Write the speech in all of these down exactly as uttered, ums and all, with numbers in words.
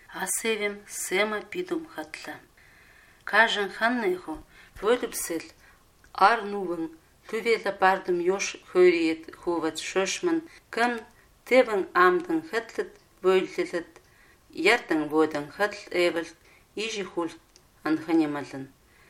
Асевем сема пидум хатла. Кажан ханнеху вөліпсіл арнувын түвелі бардым yoш хөриет хуват шошман кім тебін амдың хатлыт бөлтіліт ярдың водан хатл эвілт ижи хульт анханемалын.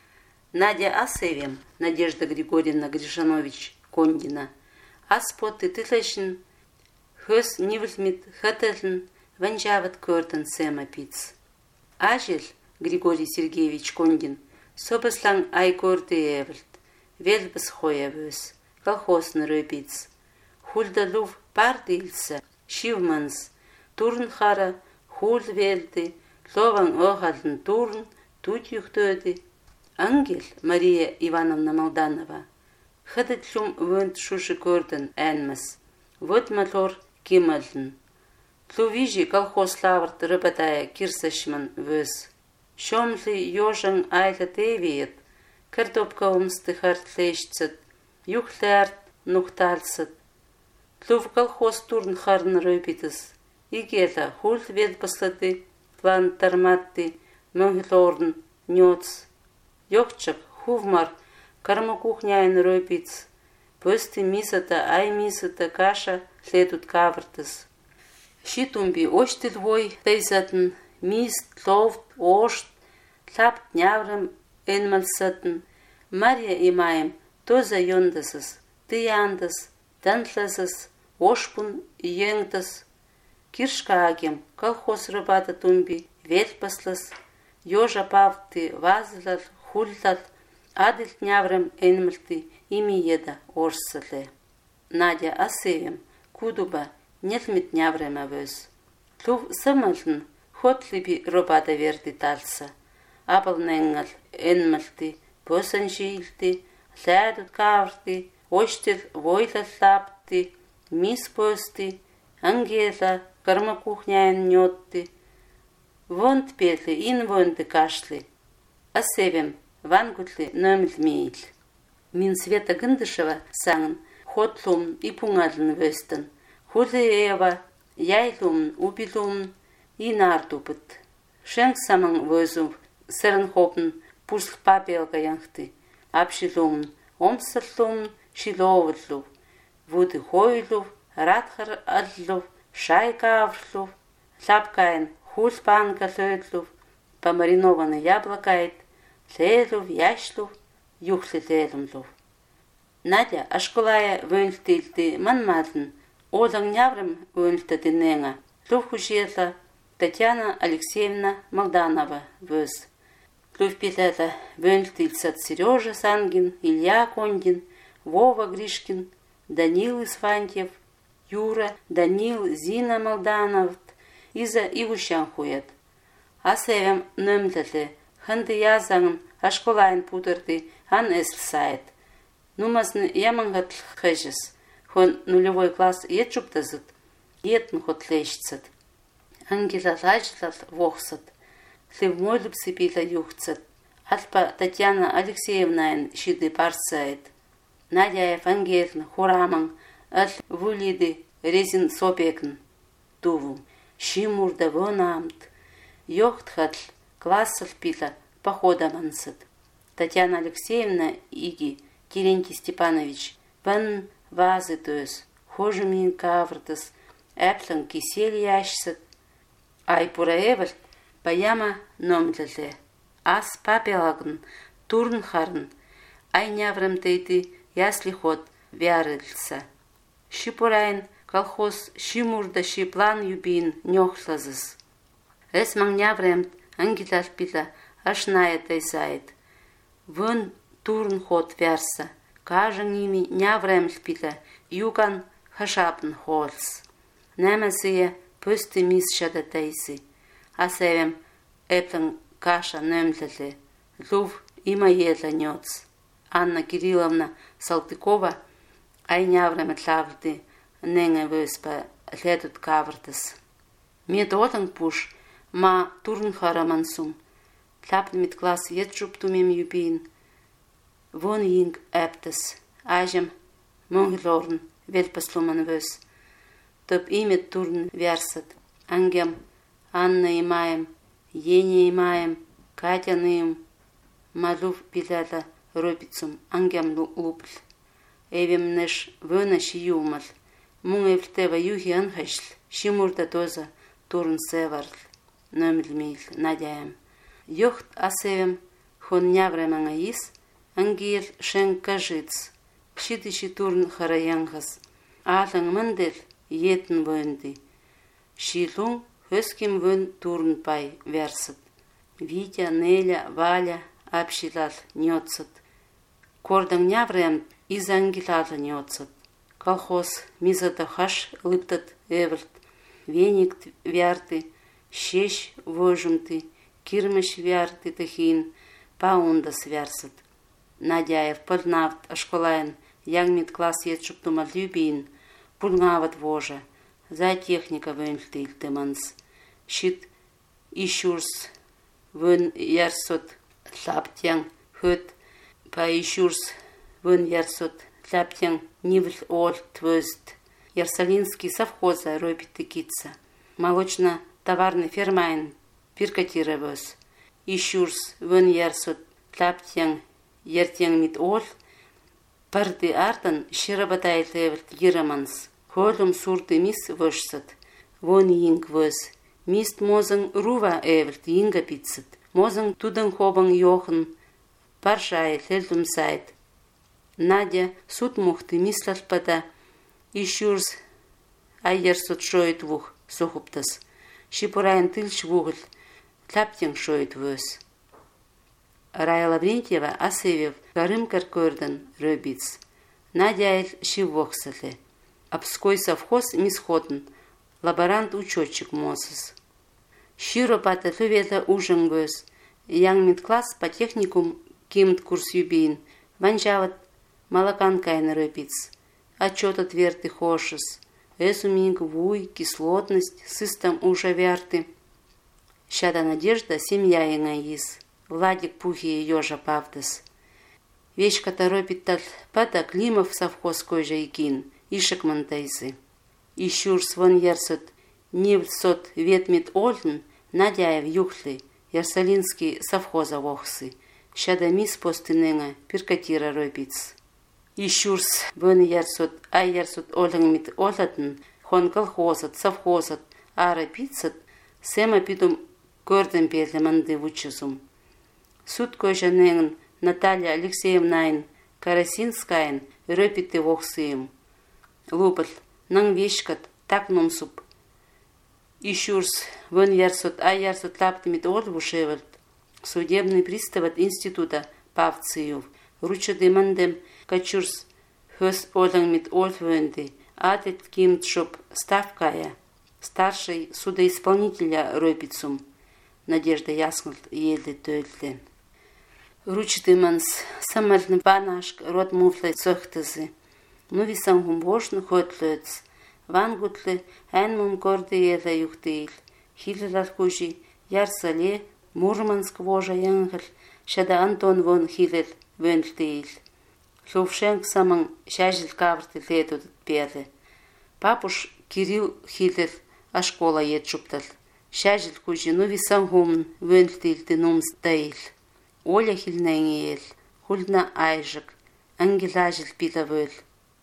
Надя Асевем, Надежда Григорьевна Гришанович Кондина, аспоты тылашын хөс нивльмит хаталын ванжават көрдін сема пиц. Ажел Григорий Сергеевич Кондин собыслан ай көрді эвілт, велбіс хоя вөс, колхозны рөпиц. Хульда лув барды илса, шивманс, турн хара, хул велді, лован оғалын турн, тут юхтөді. Ангел Мария Ивановна Молданова, хадат лум вönт шуши көрдін әнміс, вот малор кималын. Лувижи колхоз лаврт рыбатая кирсашман вөз. Шомлы ёжан айла тевиет, картопка умсты хартлешцет, юхлярт нухталсет. Лув колхоз турн харн рöпитес, игела хул велпаслаты, план тарматты, мөңлорн нёц. Йокчак, хувмар, карма кухняйн рöпиц, пöсты мисата, ай мисата каша ледут кавртыс. Шитумби оштил вой тейсатын, мист, ловт, ошт, лапт няврым энмалсатын. Мария имаем тоза йондасыз, ты яндас, дантласыз, ошпун йеңтас. Киршка агем, колхоз рыбата тумби, велпаслас, ёжа павты, вазлал, хуллал, адылт няврым энмалты, ими еда орсылы. Надя Асевем, кудуба, нелмит няврым авөз. Лув самалын, хотлиби робада верди талса. Абал нэнгал, энмалты, босан жилты, лядут каврты, оштил войлал лапты, мис посты, ангела, карма кухняйн нётты. Вонт петлы, ин вонты кашли. Асевем, вангутлы нөміл мейл. Мин Света Гындышева саңын, хотлум и пуңалын вөстін. Хулы эва, яйлум, убилум, и нартупыт. Шэнк самың вөзум, сырын хопын, пусл папелга яңхты. Апшилум, омсырлум, шиловытлув. Вуды хойлув, радхар аллув, шайка аврлув. Лапкайн, хул панка лөтлув. Помаринованный яблокайт, лелув, яшлув, юхлы лелумлув. Надя ашкулая вönлтилти манмалын, олаң няврым вönлтати нэнга. Лув хушетла Татьяна Алексеевна Молданова вöз. Лув пилала вönлтильсат Сережа Сангин, Илья Кондин, Вова Гришкин, Данил Исфантьев, Юра, Данил, Зина Молданов, Иза Ивущан хует. Асевем нөмләле, ханды язаңын, ашколайын пудырды, ан эсл сайт. Нумасны ямангат хэжес, хон нулевой класс етчуптазыт, етн хот лещцат. Ангела лажлал вохсат, лев мойлыпсы пила юхцат. Алпа Татьяна Алексеевнайн шиды парсайт. Надяев ангелн, хураман, ал вулиды резин сопекн. Туву, шимурда вонамт. Йохтхатл, классов пила, похода мансат. Татьяна Алексеевна иги, Терентий Степанович, пан вазы төс, хожумин кавртас, эплан кисель яшсат. Ай пураевал, паяма номляле. Ас папелагн, турнхарн, ай няврам тейти, ясли ход, вярыльса. Шипурайн, колхоз, шимурда шиплан юбин, нёхлазыс. Эс маңняврем ангелал пила ашная тайзайт. Вон турн ход вярса, кажан ими няврем пила, юган хашапн холс. Немасыя пөсті мис шада тайсы. Асевем эплен каша нөмляле, лув има ела нёц. Анна Кирилловна Салтыкова ай няврем тлавлды, нэнгэ вөспа ледут кавртас. Медотан пуш, ма турн харамансум. Тлапн мит класс етчуптумим юбин. Вон йинг эптес. Ажем монглорн велпаслуман вös. Төп имет турн вярсат. Ангем Анна имаем, Ене имаем, Катя ныем, Малув пилала робицум ангям лупл. Эвем неш вена шиюмал, мун эвтева юхи анхашл, шимурда доза турн севарл, номлмил надяем. Йохт асевем хон нявремanga ис, ангир шен кажиц, шидиши турн хараянгас, алан мандел етн венди. Шилун höskim вен турн пай версет. Витя, Неля, Валя, Апшилал нёцет. Кордан няврем из ангелала нёцет. Колхоз мизата хаш лыптат эврт. Веник вярты, щещ вожумты, кирмыш вярты тахин, паундас вярсет. Надяев поднавт ашколайн, ягмит класс етшуптума любин, пульгават вожа. За техника венлтил теманс. Щит ищурс вен ярсот лаптян хөт па ищурс вен ярсот лаптян нивл ол твост. Ярсалинский совхоза робит тыкица. Молочно-товарный фермайн пиркатировос. Ищурс вен ярсот лаптян ертян мит ол. Парды артан ширабатайт эвлт ераманс. Холум сурты мис вошсат. Вон инг вос. Мист мозен рува эвлт инга пиццет. Мозен туден хобан йохен. Паршай лельтум сайт. Надя суд мухты мислал пада. Ищурс айерсот шоет вух сохуптас. Шипурайн тыльч вугль. Тлаптин шоет вос. Рая Лаврентьева асевев гарым каркордан рöбиц. Надя эль шиввохсале. Обской совхоз мисходн. Лаборант учетчик мозес. Щиро пата февета ужин вос. Янгмит класс по техникум кимт курс юбин. Ванжават малакан кайн рöбиц. Отчет отверты хошес. Эсуминг вуй, кислотность, систем уже вярты. Щада надежда семья инаис. Владик пухи ежа павдес. Вечка торопит тал пата Климов совхоз койжа икин. Ишек монтайзы. Ищур свон ярсот нивсот ветмит ольн, Надяев юхли, Ярсалинский совхоза вохсы. Щада мис постыненга пиркатира робиц. Ищурс вон ярсот ай ярсот олен мит олатн, хон колхозат, совхозат, ара пицат, сема питум горден петле манды вучезум. Суд койжа ненген Наталья Алексеевнайн, Карасинскайн, робиты вохсыем. Лупал, нang вешкат, так номсуп. Ищурс, вон ярсот, а ярсот лаптымит олвушевальт. Судебный пристав от института Павциев. Ручады мандем, качурс, hös олангмит олвенды, атет кимтшоп ставкая. Старший судоисполнителя робицум. Надежда яснут еле töйлден. Ручады манс, самальны банашк, рот муфлай цохтызы. Ну висан гумбошны хотлöц. Вангутлы эн мум горды ела юхтыйл. Хилилал кужи Ярсале, Мурманск вожа янгл, Щада Антон вон хилил венлтыйл. Лувшенк саман шажил каврты летут пелы. Папуш Кирилл хилил, а школа етшуптал. Шажил кужи ну висан гумн венлтыйл тынумс тыйл. Оля хилнэнгиэл, хульна айжик, ангелажил пила вөл.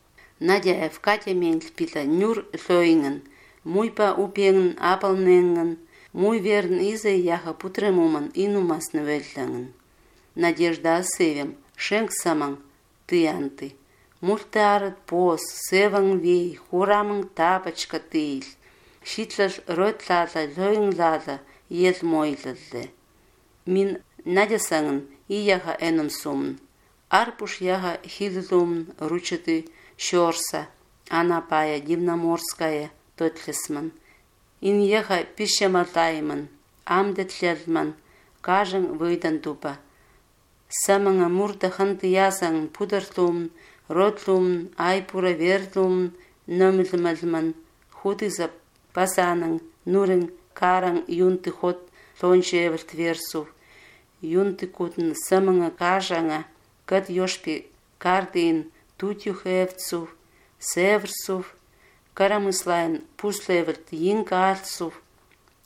Надя в Катя менл пила нюр лойнген, муйпа упенген апалненген, муй верн иза яха путремуман инумас невелланген. Надежда асевем, шенк саман, ты анты. Мультарат пос, севан вей, хураман тапочка тыйл. Шитлал ротлала, лойнглала, ел мойлалле. Мин Надя санген, и яха энум сумн. Арпуш яха хилилумн, ручаты, Щорса, Анапая, Дивноморская, Тотлесман. Ин еха пищаматайман, Амдетлельман, Кажен выйдан тупа. Саманга мурда ханты ясан, Пударлумн, Ротлумн, Айпура вертлумн, Номлмалман, Худыза пасанан, Нурен, Каран, Юнты хот, Лончевелт версу. Юнты кутн, Саманга кажанга, Кат ёшпи кардин, Тутюхевцув, Северсув, Карамыслайн, Пуслеверт, Йинкальцув,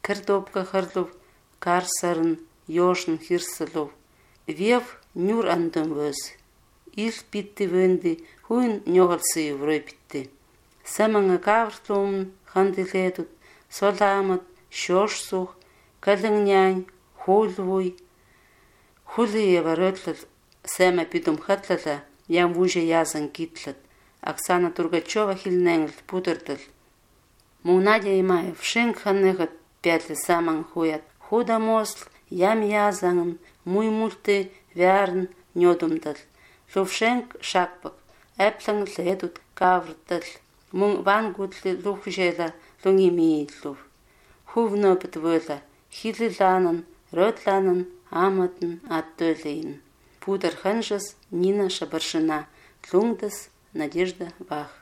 Картопка харлов, карсарын, ёшын хирсалов. Вев нюр андым вөз. Ил питти вөнди, хуин нёгалсы врой питти. Саманга кавртлум хандиледут, соламат, шёшсух, калынгнянь, хулвуй. Хулые ворöтлал, сама питум хатлала, ям вуже язан китлат. Оксана Тургачева хильненгл путертал. Мунадя Имаев шенк ханнегат пятли саман хуят. Худа мосл, ям язанган, муй мульты вярн нёдумдал. Лувшенк шакпак, эпланг ледут кавртал. Мун вангутли лухжела лунгимиитлув. Хувнопет вöла, хилиланан, рöтланан, аматн аттөлейн. Путер ханжас Нина Шабаршина, тлунгдас Надежда Вах.